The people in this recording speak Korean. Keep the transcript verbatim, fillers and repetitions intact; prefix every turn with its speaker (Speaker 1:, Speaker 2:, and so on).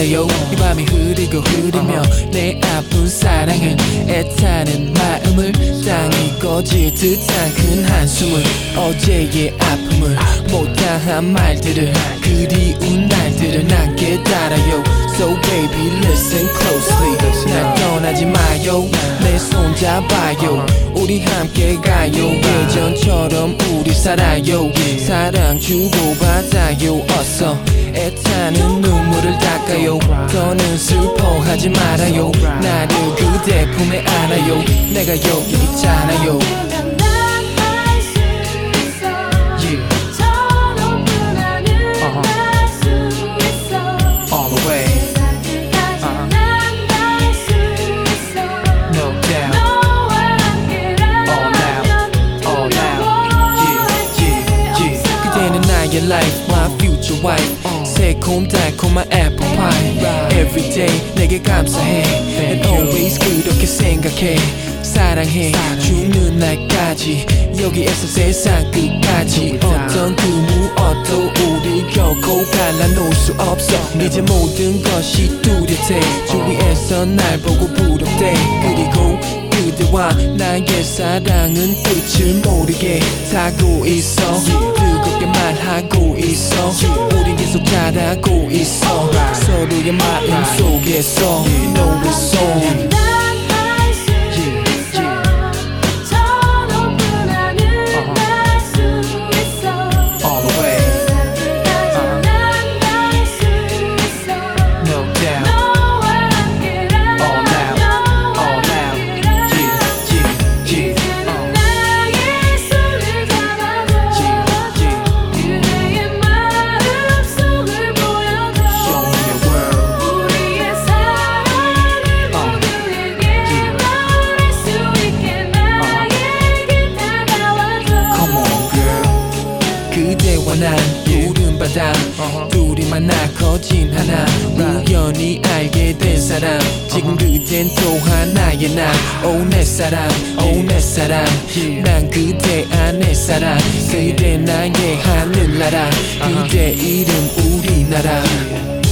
Speaker 1: 알아요. 이 밤이 흐르고 흐르며 내 아픈 사랑은 애타는 마음을 땅이 꺼질 듯한 큰 한숨을 어제의 아픔을 못다한 말들을 그리운 날들을 난 깨달아요. So baby listen closely 날 떠나지 마요. 내 손 잡아요. 우리 함께 가요. 예전처럼 우리 살아요. 사랑 주고받아요. 어서 애타는 눈물을 닦아요. 더는 슬퍼하지 말아요. 나를 그대 품에 안아요. 내가 여기 있잖아요. Life, my future wife 새콤달콤한 apple pie Everyday 내게 감사해 And always 그렇게 생각해 사랑해 죽는 날까지 여기에서 세상 끝까지 어떤 그 무엇도 우리 결코 갈라놓을 수 없어 이제 모든 것이 뚜렷해 주위에서 날 보고 부럽대 그리고 그대와 나의 사랑은 끝을 모르게 타고 있어 뜨겁게 말하고 있어 우린 계속 자라고 있어 서로의 마음 속에서 You know it's on 난 푸른 바다 둘이 만나 커진 하나 우연히 알게 된 사람 지금 그댄 또 하나의 나 오 내 사랑 오 내 사랑 난 그대 안의 사랑 그대 나의 하늘나라 그대 이름 우리나라